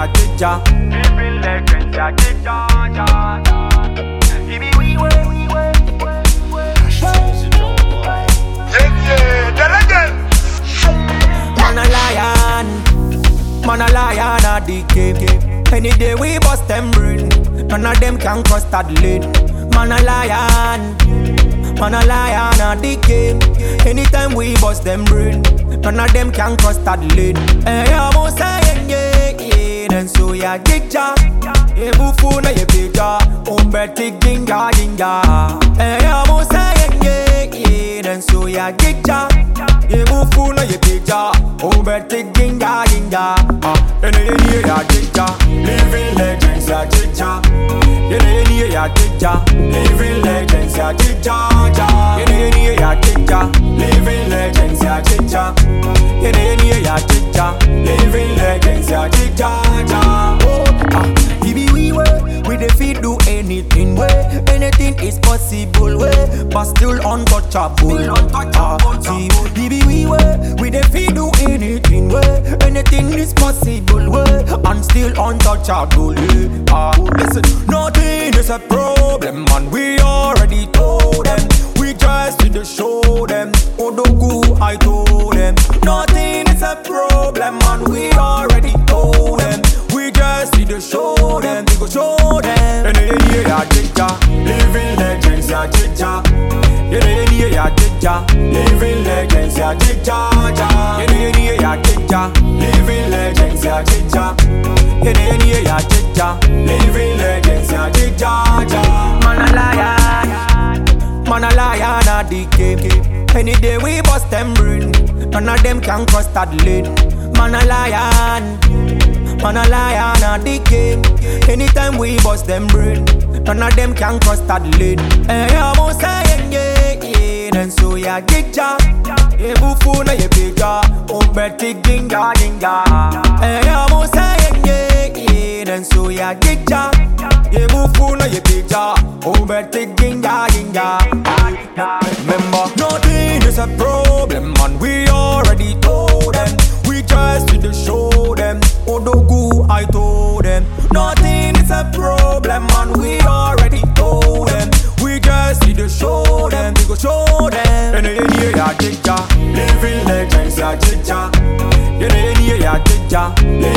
ya jija. Living legends, ya jija, ja, ja. We way. Yeah, the legends. Man a lion a the game. Any day we bust them brain, none of them can cross that lane. Man a lion a the game. Anytime we bust them brain, none of them can cross that lane. Hey, I'm saying yeah. Then so ya jija, ye bufu na ye pija, umbeti ginga. Hey, I'm saying yeah. Then so ya jija, ye bufu na ye pija, umbeti ginga. Ene ya jija, living legends ya jija. Ene ya jija, living legends ya jija. Ene ya jija, living legends ya jija. Ene ya jija, living legends ya jija. We dey fit do anything way. Anything is possible way, but still untouchable. See, we dey fit do anything way. Anything is possible way, and still untouchable. Listen, nothing is a problem, man. We already told them. We just need to show them. Odogu, I told them. Nothing is a problem, man. We already told them. We just need to show them. We go show them. Ya jija, living legends ya jija. Ya jija, living legends ya jija. Ya jija, living legends ya jija. Ya jija, living legends ya jija. Man a lion a the game. Any day we bust them brain, none of them can cross that lane. Man a lion a the game. Anytime we bust them brain, none of them can cross that lane. Hey, I'm saying yeah. Then so ya jija, ye bufu na ye pija, umbeti ginga. Hey, I'm saying yeah. Then so ya jija, ye bufu na ye pija, umbeti ginga. Remember, nothing is a problem, man. We already told them. We just need to show them. Odogu, I told them. Nothing is a problem, man. We already told them. We just need to show them. We go show them. Ya jija, living legends ya jija. Ya jija,